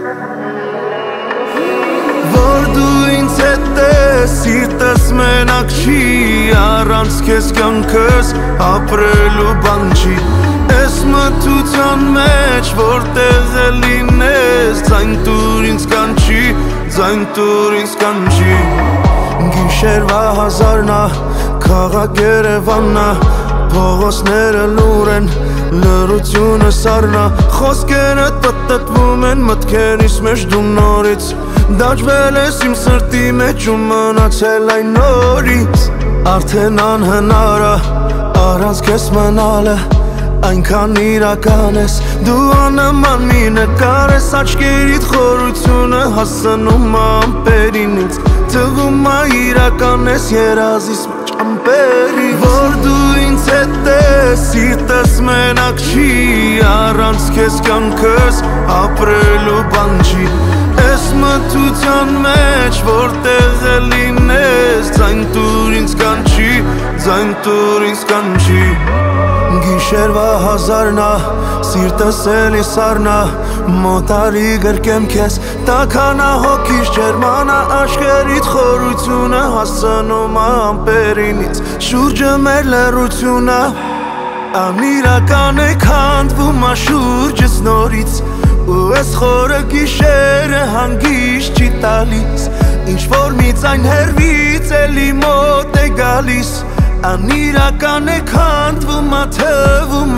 Որ դու ինձ հետ ես, սիրտս մենակ չի, առանց քեզ կյանքս ապրելու բան չի։ Ես մթության մեջ, որտեղ է լինես, ձայն տուր ինձ կանչի, ձայն տուր ինձ կանչի։ Գիշերվա հազարնա, քաղաք Երևաննա, փողոցները լուր են, լռությունը սառնա, խոսքերդ պտտվում են մտքերիս մեջ դու նորից դաջվել ես իմ սրտի մեջ ու մնացել այն նորից Արդեն անհնար է, առանց քեզ մնալը Այնքան իրական ես, դու աննման մի նկար ես Աչքերիդ խորությունը հասնում ամպերին ինձ Թվում է իրական ես երազիս մեջ ամպերի Որ դու ինձ հետ ես, սիրտս մենակ չի Առանց քեզ կյանքս ապրելու բան չի Ես մթության մեջ, որտեղ է լինես Ձայն տուր ինձ կանչի, ձայն տուր ինձ կանչի Գիշերվա հազարնա, սիրտս էլի սառնա Մոտարի գրկեմ քեզ, տաքանա հոգիս ջերմանա Աչքերիդ խորությունը հասնում ամպերինից Շուրջը մեր լեռությունը Անիրական է քանդվում շուրջս նորից Ու ես խորը գիշերը հանգիստ չի տալիս Ինչ-որ մի ձայն հեռվից էլի մոտ է գալիս Անիրական է քանդվում թվում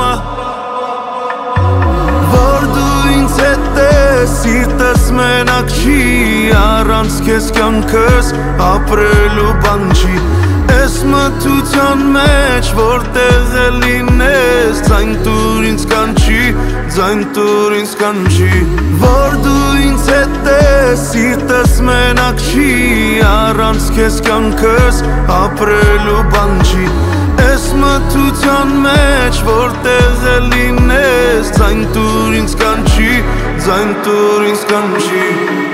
Որ դու ինձ հետ ես, սիրտս մենակ չի Առանց քեզ կյանքս ապրելու բան չի Ես մթության մեջ, որտեղ է լինես Ձայն տուր ինձ կանչի, ձայն տուր ինձ կանչի Որ դու ինձ հետ ես, սիրտս մենակ չի Առանց քեզ կյանքս ապրելու բան չի Ես մթության մեջ, որտեղ է լինես Ձայն տուր ինձ կանչի, ձայն տուր ինձ կանչի